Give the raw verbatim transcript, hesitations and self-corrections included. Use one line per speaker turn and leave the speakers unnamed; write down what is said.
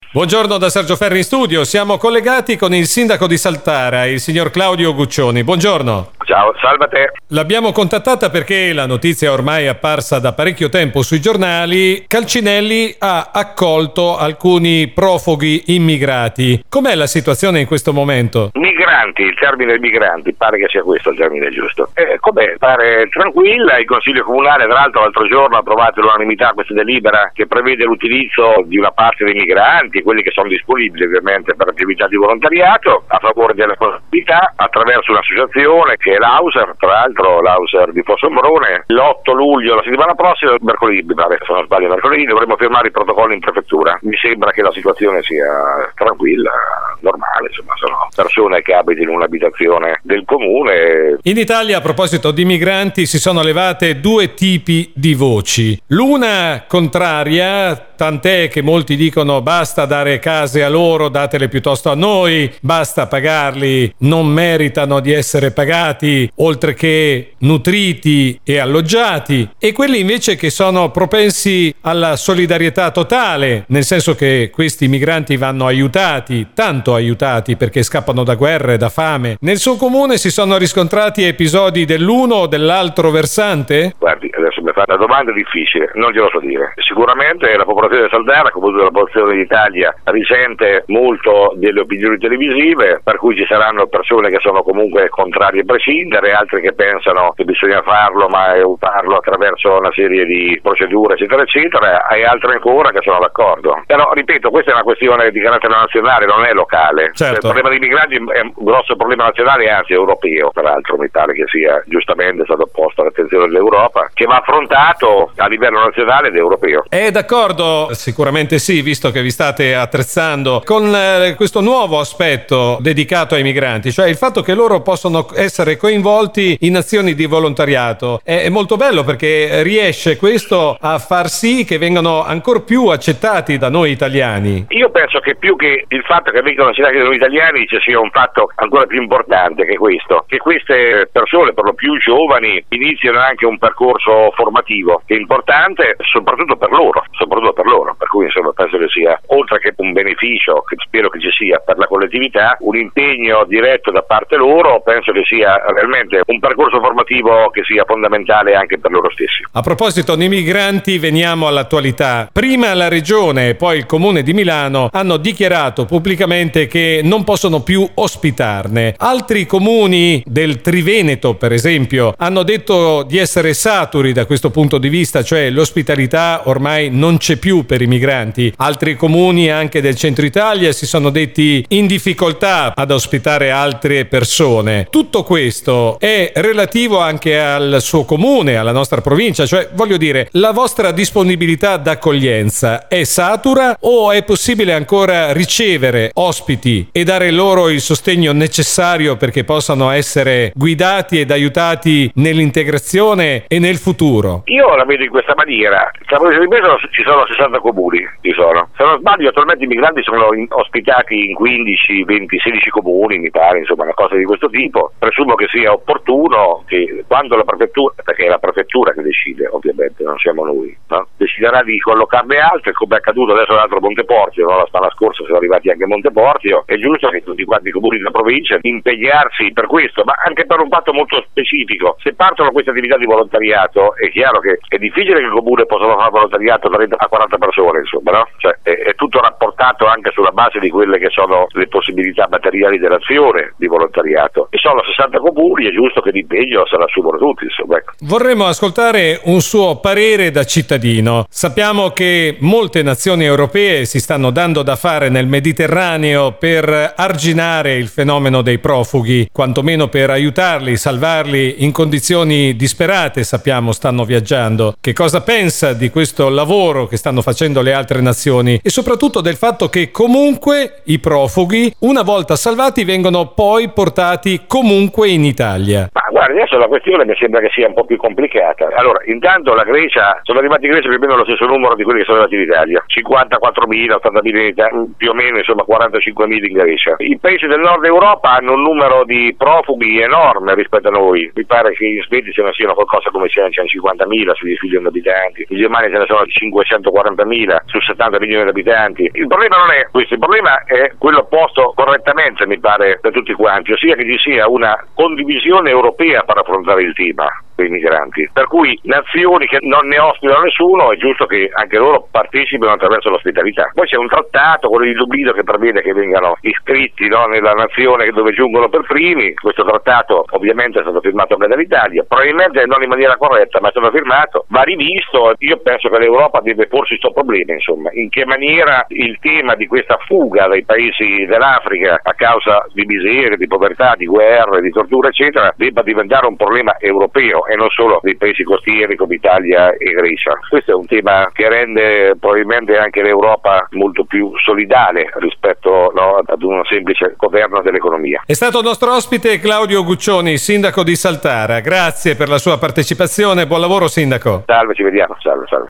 Buongiorno da Sergio Ferri in studio, siamo collegati con il sindaco di Saltara, il signor Claudio Guccioni. Buongiorno.
Ciao, salve a te.
L'abbiamo contattata perché la notizia ormai è apparsa da parecchio tempo sui giornali. Calcinelli ha accolto alcuni profughi immigrati. Com'è la situazione in questo momento?
Migranti, il termine migranti, pare che sia questo il termine giusto. Eh, com'è? Pare tranquilla. Il Consiglio Comunale, tra l'altro, l'altro giorno ha approvato all'unanimità questa delibera che prevede l'utilizzo di una parte dei migranti, quelli che sono disponibili ovviamente per attività di volontariato, a favore della comunità, attraverso un'associazione che è l'Auser, tra l'altro l'Auser di Fossombrone. L'otto luglio, la settimana prossima, mercoledì, se non sbaglio mercoledì, dovremo firmare i protocolli in prefettura. Mi sembra che la situazione sia tranquilla, normale, insomma, sono persone che abitano in un'abitazione del comune.
In Italia, a proposito di migranti, si sono levate due tipi di voci. L'una contraria, tant'è che molti dicono basta dare case a loro, datele piuttosto a noi, basta pagarli, non meritano di essere pagati, oltre che nutriti e alloggiati. E quelli invece che sono propensi alla solidarietà totale, nel senso che questi migranti vanno aiutati, tanto aiutati, perché scappano da guerre, da fame. Nel suo comune si sono riscontrati episodi dell'uno o dell'altro versante?
Guardi, adesso mi fa una domanda difficile, non glielo so dire. Sicuramente la popolazione di Saltara, come tutta la popolazione d'Italia, risente molto delle opinioni televisive, per cui ci saranno persone che sono comunque contrarie a prescindere, altre che pensano che bisogna farlo, ma farlo attraverso una serie di procedure, eccetera, eccetera, e altre ancora che sono d'accordo. Però, ripeto, questa è una questione di carattere nazionale, non è locale.
Certo.
Il problema dei migranti è un grosso problema nazionale, anzi europeo, peraltro mi pare che sia giustamente stato posto all'attenzione dell'Europa, che va affrontato a livello nazionale ed europeo.
È d'accordo? Sicuramente sì, visto che vi state attrezzando con eh, questo nuovo aspetto dedicato ai migranti, cioè il fatto che loro possono essere coinvolti in azioni di volontariato. È, è molto bello perché riesce questo a far sì che vengano ancor più accettati da noi italiani.
Io penso che più che il fatto che vengano accettati da noi italiani ci sia un fatto ancora più importante che questo, che queste persone, per lo più giovani, iniziano anche un percorso formativo che è importante soprattutto per loro, soprattutto per loro, per cui insomma penso che sia, oltre che un beneficio che spero che ci sia per la collettività, un impegno diretto da parte loro, penso che sia realmente un percorso formativo che sia fondamentale anche per loro stessi.
A proposito di migranti, veniamo all'attualità. Prima la Regione e poi il Comune di Milano hanno dichiarato pubblicamente che non possono più ospitarne. Altri comuni del Triveneto, per esempio, hanno detto di essere saturi da questo punto di vista, cioè l'ospitalità ormai non c'è più per i migranti. Altri comuni anche del centro Italia si sono detti in difficoltà ad ospitare altre persone. Tutto questo è relativo anche al suo comune, alla nostra provincia, cioè voglio dire, la vostra disponibilità d'accoglienza è satura o è possibile ancora ricevere ospiti e dare loro il sostegno necessario perché possano essere guidati ed aiutati nell'integrazione e nel futuro?
Io la vedo in questa maniera. Tra di me ci sono sessanta comuni, ci sono. Se non sbaglio attualmente i migranti sono in, ospitati in quindici, venti, sedici comuni, mi pare, insomma una cosa di questo tipo. Presumo che sia opportuno che quando la prefettura, perché è la prefettura che decide ovviamente, non siamo noi, no? Deciderà di collocarne altre, come è accaduto adesso l'altro Monteporzio, no? La settimana scorsa sono arrivati anche a Monteporzio. È giusto che tutti quanti i comuni della provincia impegnarsi per questo, ma anche per un fatto molto specifico. Se partono queste attività di volontariato è chiaro che è difficile che il comune possa fare volontariato trenta a quaranta persone, insomma, no? Cioè è, è tutto rapportato anche sulla base di quelle che sono le possibilità materiali dell'azione di volontariato, e sono sessanta comuni, è giusto che l'impegno se l'assumono tutti, insomma, ecco.
Vorremmo ascoltare un suo parere da cittadino. Sappiamo che molte nazioni europee si stanno dando da fare nel Mediterraneo per arginare il fenomeno dei profughi, quantomeno per aiutarli, salvarli in condizioni disperate, sappiamo stanno viaggiando. Che cosa pensa di questo lavoro che stanno facendo le altre nazioni e soprattutto del fatto che comunque i profughi, una volta salvati, vengono poi portati comunque in Italia?
Ma guardi, adesso la questione mi sembra che sia un po' più complicata. Allora, intanto la Grecia, sono arrivati in Grecia più o meno lo stesso numero di quelli che sono arrivati in Italia, cinquantaquattromila, ottantamila in Italia, più o meno, insomma quarantacinquemila cinquemila in Grecia. I paesi del nord Europa hanno un numero di profughi enorme rispetto a noi, mi pare che in Svezia ce ne siano qualcosa come centocinquantamila su dieci milioni di abitanti, in Germania ce ne sono cinquecentoquarantamila su settanta milioni di abitanti. Il problema non è questo, il problema è quello posto correttamente, mi pare, da tutti quanti, ossia che ci sia una condivisione europea per affrontare il tema dei migranti, per cui nazioni che non ne ospitano nessuno è giusto che anche loro partecipino attraverso l'ospitalità. Poi c'è un trattato, quello di Dublino, che prevede che vengano iscritti, no, nella nazione dove giungono per primi. Questo trattato ovviamente è stato firmato anche dall'Italia, probabilmente non in maniera corretta, ma è stato firmato, va rivisto. Io penso che l'Europa deve porsi questo problema, insomma, in che maniera il tema di questa fuga dai paesi dell'Africa a causa di miseria, di povertà, di guerre, di tortura eccetera, debba diventare un problema europeo e non solo dei paesi costieri come Italia e Grecia. Questo è un tema che rende probabilmente anche l'Europa molto più solidale rispetto, no, ad un semplice governo dell'economia.
È stato nostro ospite Claudio Guccioni, sindaco di Saltara. Grazie per la sua partecipazione, buon lavoro sindaco.
Salve, ci vediamo, salve, salve.